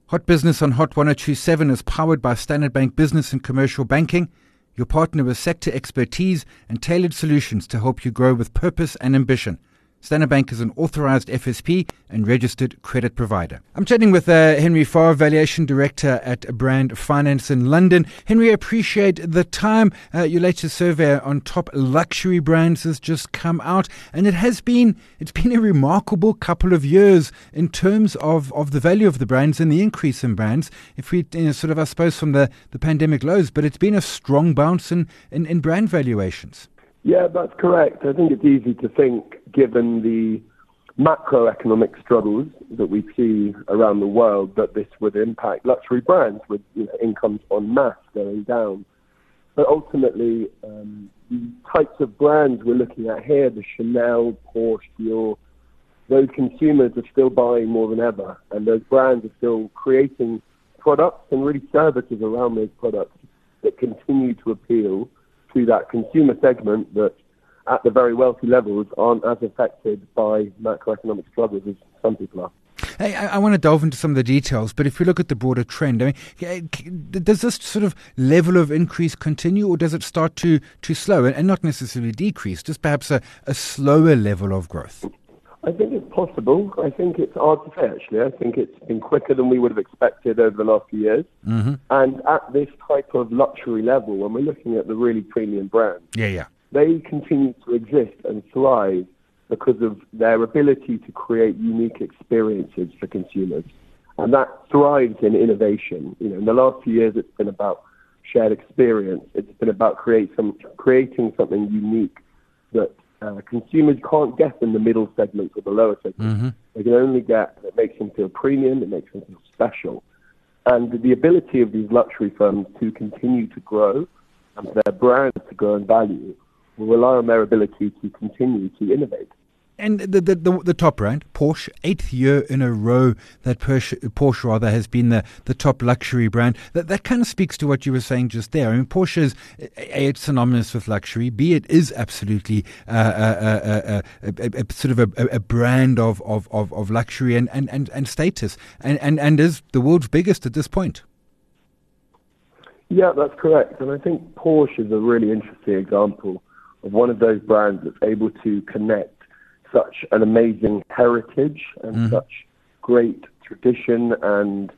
Hot Business on Hot 102.7 is powered by Standard Bank Business and Commercial Banking, your partner with sector expertise and tailored solutions to help you grow with purpose and ambition. Standard Bank is an authorized FSP and registered credit provider. I'm chatting with Henry Farr, Valuation Director at Brand Finance in London. Henry, I appreciate the time. Your latest survey on top luxury brands has just come out, and it's been a remarkable couple of years in terms of the value of the brands and the increase in brands. If we I suppose from the pandemic lows, but it's been a strong bounce in brand valuations. Yeah, that's correct. I think it's easy to think, given the macroeconomic struggles that we see around the world, that this would impact luxury brands with incomes en masse going down. But ultimately, the types of brands we're looking at here, the Chanel, Porsche, Dior, those consumers are still buying more than ever, and those brands are still creating products and really services around those products that continue to appeal to that consumer segment that at the very wealthy levels aren't as affected by macroeconomic struggles as some people are. Hey, I want to delve into some of the details, but if we look at the broader trend, does this sort of level of increase continue, or does it start to slow and not necessarily decrease, just perhaps a slower level of growth? I think it's possible. I think it's hard to say, actually. I think it's been quicker than we would have expected over the last few years. Mm-hmm. And at this type of luxury level, when we're looking at the really premium brands, they continue to exist and thrive because of their ability to create unique experiences for consumers. And that thrives in innovation. In the last few years, it's been about shared experience. It's been about creating something unique that consumers can't get in the middle segments or the lower segments. Mm-hmm. They can only get that makes them feel premium, it makes them feel special. And the ability of these luxury firms to continue to grow and for their brands to grow in value will rely on their ability to continue to innovate. And the top brand, Porsche, 8th year in a row that Porsche has been the top luxury brand. That kind of speaks to what you were saying just there. I mean, Porsche is it's synonymous with luxury. B, it is absolutely a brand of luxury and status, and is the world's biggest at this point. Yeah, that's correct. And I think Porsche is a really interesting example of one of those brands that's able to connect such an amazing heritage and such great tradition and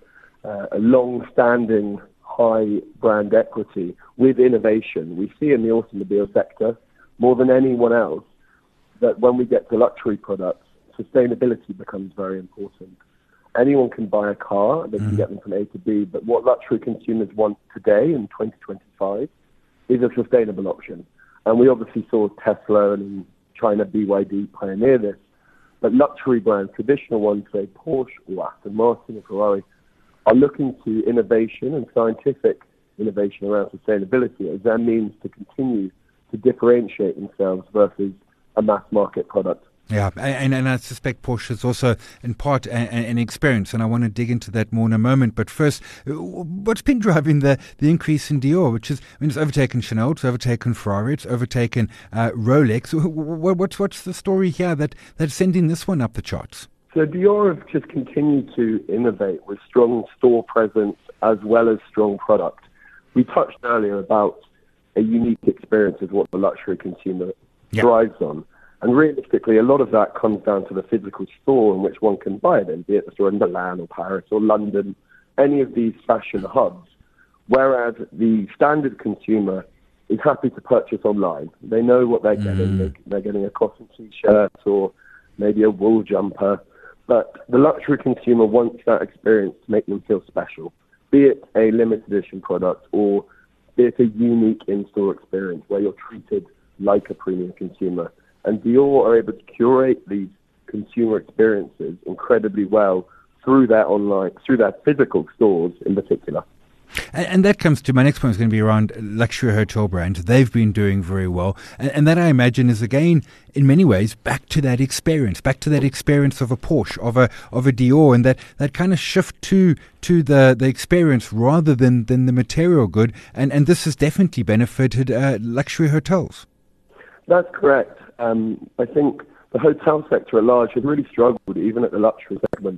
a long-standing high brand equity with innovation. We see in the automobile sector, more than anyone else, that when we get to luxury products, sustainability becomes very important. Anyone can buy a car, they can get them from A to B, but what luxury consumers want today in 2025 is a sustainable option. And we obviously saw Tesla and China BYD pioneer this, but luxury brands, traditional ones, say Porsche or Aston Martin or Ferrari, are looking to innovation and scientific innovation around sustainability as their means to continue to differentiate themselves versus a mass market product. Yeah, and I suspect Porsche is also in part an experience, and I want to dig into that more in a moment. But first, what's been driving the increase in Dior, which is, it's overtaken Chanel, it's overtaken Ferrari, it's overtaken Rolex. What's the story here that's sending this one up the charts? So Dior have just continued to innovate with strong store presence as well as strong product. We touched earlier about a unique experience is what the luxury consumer thrives on. And realistically, a lot of that comes down to the physical store in which one can buy it in, be it the store in Milan or Paris or London, any of these fashion hubs. Whereas the standard consumer is happy to purchase online. They know what they're getting. They're getting a cotton t-shirt or maybe a wool jumper. But the luxury consumer wants that experience to make them feel special, be it a limited edition product or be it a unique in-store experience where you're treated like a premium consumer. And Dior are able to curate these consumer experiences incredibly well through their physical stores in particular. And that comes to my next point, is going to be around luxury hotel brands. They've been doing very well. And that, I imagine, is again, in many ways, back to that experience of a Porsche, of a Dior, and that kind of shift to the experience rather than the material good. And this has definitely benefited luxury hotels. That's correct. I think the hotel sector at large has really struggled, even at the luxury segment,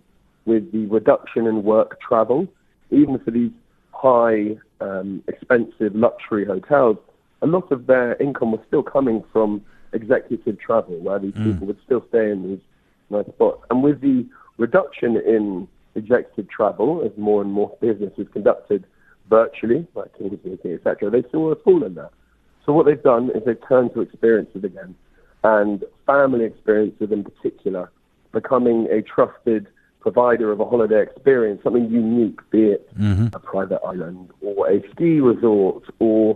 with the reduction in work travel, even for these high, expensive luxury hotels, a lot of their income was still coming from executive travel, where these people would still stay in these nice spots. And with the reduction in executive travel, as more and more business is conducted virtually, like Teams meeting, etc., they saw a fall in that. So what they've done is they've turned to experiences again, and family experiences in particular, becoming a trusted provider of a holiday experience, something unique, be it a private island or a ski resort or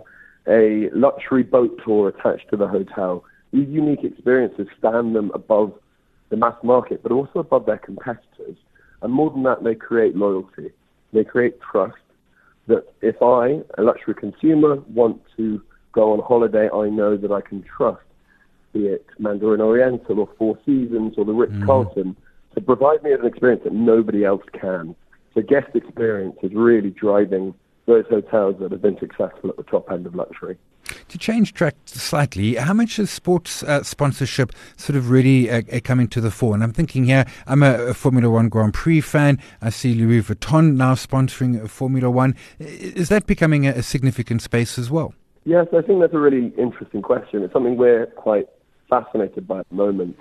a luxury boat tour attached to the hotel. These unique experiences stand them above the mass market, but also above their competitors. And more than that, they create loyalty. They create trust that if I, a luxury consumer, want to go on holiday, I know that I can trust, be it Mandarin Oriental or Four Seasons or the Ritz-Carlton, to provide me with an experience that nobody else can. So guest experience is really driving those hotels that have been successful at the top end of luxury. To change track slightly, how much is sports sponsorship sort of really coming to the fore? And I'm thinking here, I'm a Formula One Grand Prix fan. I see Louis Vuitton now sponsoring Formula One. Is that becoming a significant space as well? Yes, I think that's a really interesting question. It's something we're quite fascinated by at the moment.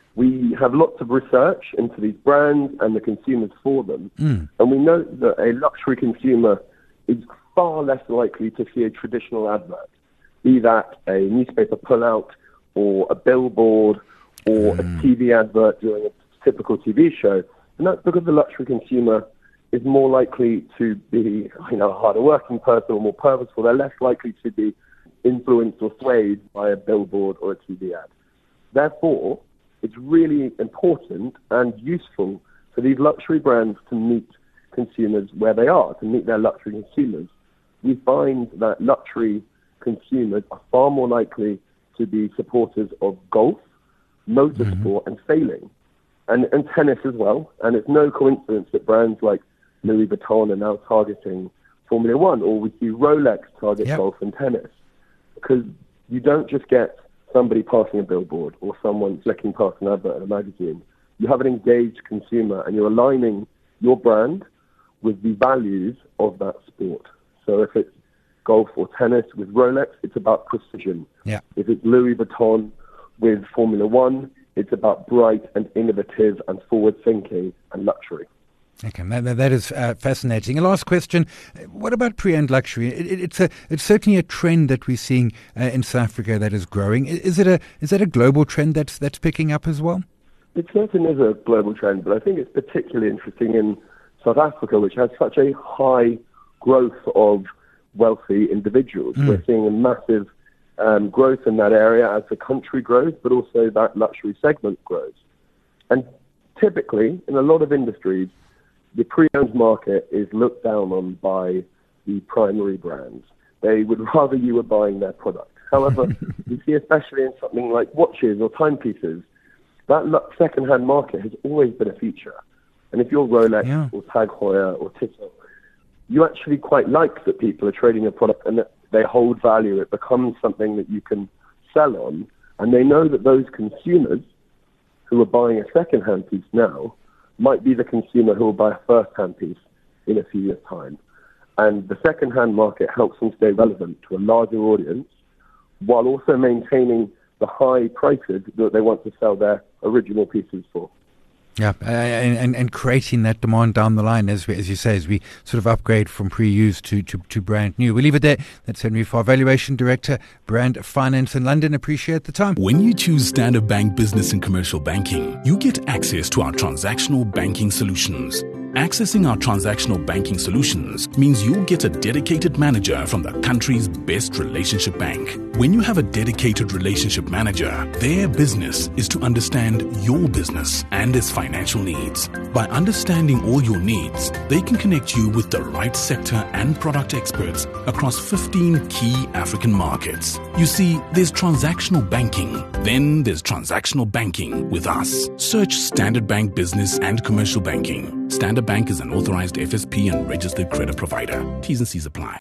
We have lots of research into these brands and the consumers for them. And we know that a luxury consumer is far less likely to see a traditional advert, be that a newspaper pullout or a billboard or a TV advert during a typical TV show. And that's because the luxury consumer is more likely to be, a harder working person or more purposeful. They're less likely to be influenced or swayed by a billboard or a TV ad. Therefore, it's really important and useful for these luxury brands to meet consumers where they are, to meet their luxury consumers. We find that luxury consumers are far more likely to be supporters of golf, motorsport, and sailing, and tennis as well. And it's no coincidence that brands like Louis Vuitton are now targeting Formula One, or we see Rolex target golf and tennis, because you don't just get somebody passing a billboard or someone flicking past an advert in a magazine. You have an engaged consumer, and you're aligning your brand with the values of that sport. So if it's golf or tennis with Rolex, it's about precision. If it's Louis Vuitton with Formula One, it's about bright and innovative and forward-thinking and luxury. Okay, that is fascinating. A last question: what about pre-owned luxury? It's certainly a trend that we're seeing in South Africa that is growing. Is that a global trend that's picking up as well? It certainly is a global trend, but I think it's particularly interesting in South Africa, which has such a high growth of wealthy individuals. We're seeing a massive growth in that area as the country grows, but also that luxury segment grows. And typically, in a lot of industries, the pre-owned market is looked down on by the primary brands. They would rather you were buying their product. However, you see, especially in something like watches or timepieces, that second-hand market has always been a feature. And if you're Rolex or Tag Heuer or Tissot, you actually quite like that people are trading a product and that they hold value. It becomes something that you can sell on. And they know that those consumers who are buying a second-hand piece now might be the consumer who will buy a first-hand piece in a few years' time. And the second-hand market helps them stay relevant to a larger audience while also maintaining the high prices that they want to sell their original pieces for. Yeah, and creating that demand down the line, as you say, as we sort of upgrade from pre-used to brand new. We'll leave it there. That's Henry Farr, Valuation Director, Brand Finance in London. Appreciate the time. When you choose Standard Bank Business and Commercial Banking, you get access to our transactional banking solutions. Accessing our transactional banking solutions means you'll get a dedicated manager from the country's best relationship bank. When you have a dedicated relationship manager, their business is to understand your business and its financial needs. By understanding all your needs, they can connect you with the right sector and product experts across 15 key African markets. You see, there's transactional banking, then there's transactional banking with us. Search Standard Bank Business and Commercial Banking. Standard Bank is an authorized FSP and registered credit provider. T's and C's apply.